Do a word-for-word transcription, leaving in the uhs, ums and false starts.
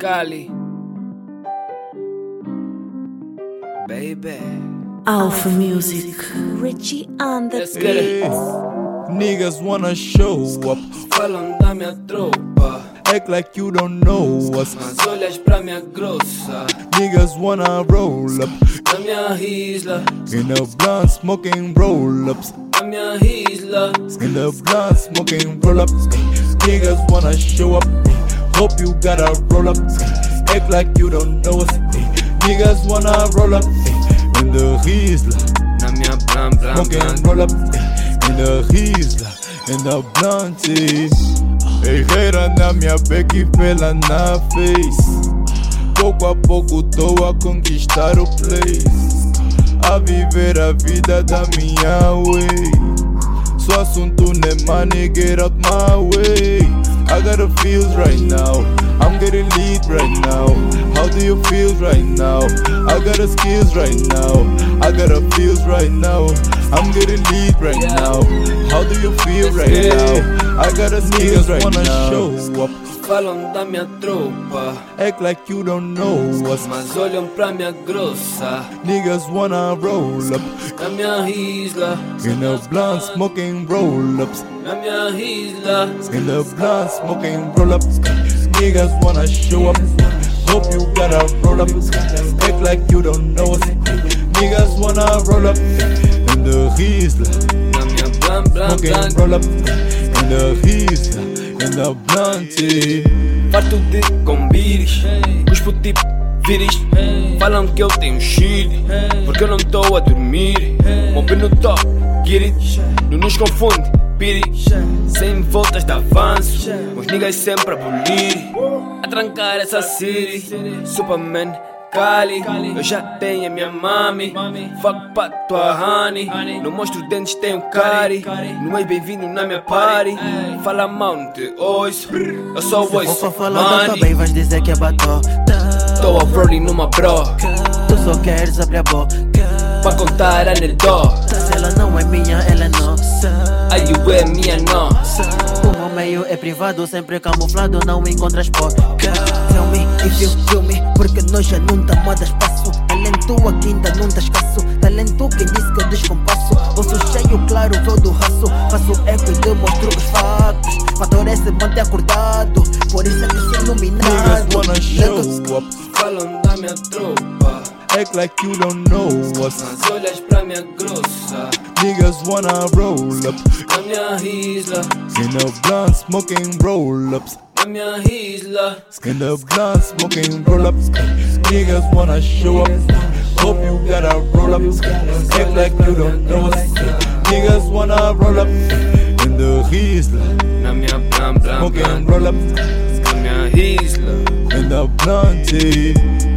Cali. Baby. Alpha Music. Richie on the Let's get it. Niggas wanna show up, Falam da minha tropa, act like you don't know us. mas olhas pra minha grossa. Niggas wanna roll up, Na minha isla, in the blunt smoking roll ups. na minha isla. In the blunt smoking roll ups. Niggas wanna show up, hope you gotta roll up, act like you don't know us. Niggas wanna roll up, in the isla, Na minha blan blan smoking blan. roll up. In the isla, in the blunt. Ei, reira na minha back e pela na face. Pouco a pouco tô a conquistar o place, a viver a vida da minha way. Só assunto não é money, get out my way. I got the feels right now, I'm getting lead right now. How do you feel right now? I got the skills right now, I got the feels right now. I'm getting lead right now. How do you feel right now? I got the skills right now. Show up, Falam da minha tropa, act like you don't know us. mas olham pra minha grossa. Niggas wanna roll up, Na minha isla, in the blunt smoking roll ups. na minha isla. In the blunt smoking roll ups. Niggas wanna show up, hope you gotta roll up, act like you don't know us. Niggas wanna roll up, in the isla, Na minha blan blan smoking blan. roll up. In the isla, in the blunt. Farto de combires, cuspo tipo viris. Falam que eu tenho chile, porque eu não tô a dormir. Mob no top, get it. Não nos confunde, piri. Sem voltas de avanço, os niggas sempre a bulir. A trancar essa city, Superman, Cali. Eu já tenho a minha mami, fuck pra tua honey. Não mostro dentes, tenho cari. Não és bem-vindo na minha party. Fala mal, não te ouço, eu só Se ouço for falar da tua money. bem, vais dizer que é bató. Tô off-roading numa bro, Tu só queres abrir a boca. pra contar anedota. Se ela não é minha, ela é nossa. Aí eu é minha nossa. O meu meio é privado, sempre camuflado, não encontras porca. Feel me, if you feel me, porque nós já não tá moda espaço. Talento aqui ainda não tá escasso. Talento quem disse que eu descompasso. Bolso cheio, claro, vou do raço. Faço eco e demonstro os factos. Fator é se manter acordado, por isso é que sou iluminado. Niggas wanna show up, Falam da minha tropa, act like you don't know us. mas olhas pra minha grossa. Niggas wanna roll up, Na minha isla, in the blunt smoking roll ups. na minha isla. In the blunt smoking roll ups. Niggas wanna show up, hope you gotta roll up, act like you don't know us. Niggas wanna roll up, in the isla, Na minha blan blan smoking blan. roll ups. Na minha isla. In the blunt.